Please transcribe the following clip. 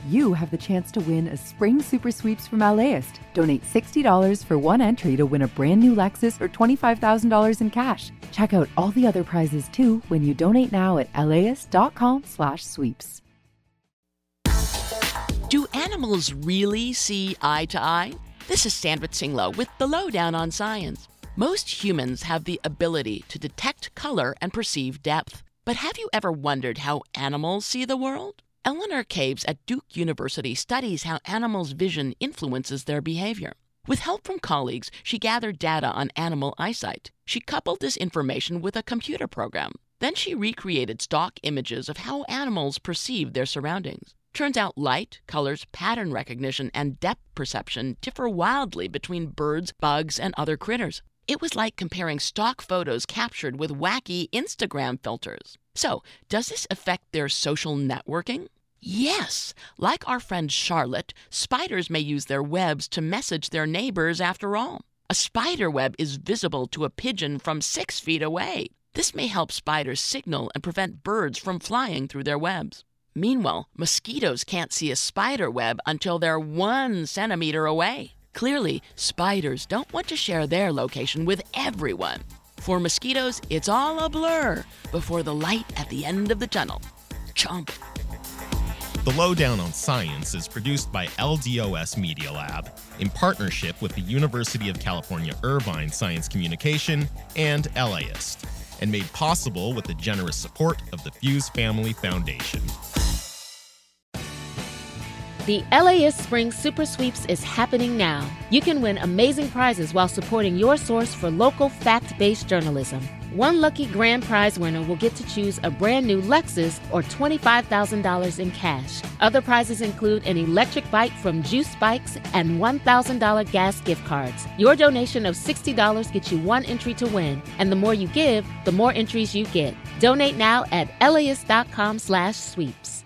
you have the chance to win a Spring Super Sweeps from LAist. Donate $60 for one entry to win a brand new Lexus or $25,000 in cash. Check out all the other prizes too when you donate now at LAist.com/sweeps. Do animals really see eye to eye? This is Sandra Tsinglow with the Lowdown on Science. Most humans have the ability to detect color and perceive depth. But have you ever wondered how animals see the world? Eleanor Caves at Duke University studies how animals' vision influences their behavior. With help from colleagues, she gathered data on animal eyesight. She coupled this information with a computer program. Then she recreated stock images of how animals perceive their surroundings. Turns out light, colors, pattern recognition, and depth perception differ wildly between birds, bugs, and other critters. It was like comparing stock photos captured with wacky Instagram filters. So, does this affect their social networking? Yes! Like our friend Charlotte, spiders may use their webs to message their neighbors after all. A spider web is visible to a pigeon from 6 feet away. This may help spiders signal and prevent birds from flying through their webs. Meanwhile, mosquitoes can't see a spider web until they're 1 centimeter away. Clearly, spiders don't want to share their location with everyone. For mosquitoes, it's all a blur before the light at the end of the tunnel. Chomp. The Lowdown on Science is produced by LDOS Media Lab in partnership with the University of California Irvine Science Communication and LAist, and made possible with the generous support of the Fuse Family Foundation. The LAist Spring Super Sweeps is happening now. You can win amazing prizes while supporting your source for local fact-based journalism. One lucky grand prize winner will get to choose a brand new Lexus or $25,000 in cash. Other prizes include an electric bike from Juice Bikes and $1,000 gas gift cards. Your donation of $60 gets you 1 entry to win, and the more you give, the more entries you get. Donate now at LAist.com/sweeps.